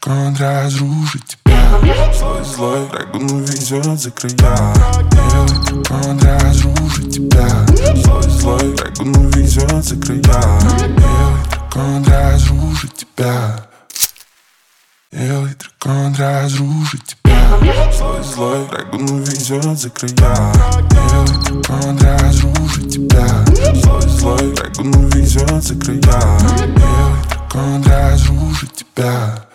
дракон разрушит тебя. Злой врагу, но везет за края. Белый дракон разрушит тебя. Злой врагу, но везет за края. Белый дракон разрушит тебя. Белый дракон разрушит тебя. Злой врагу, но везет за края. Белый дракон разрушит тебя. Злой врагу, но везет за края. Белый дракон разрушит тебя.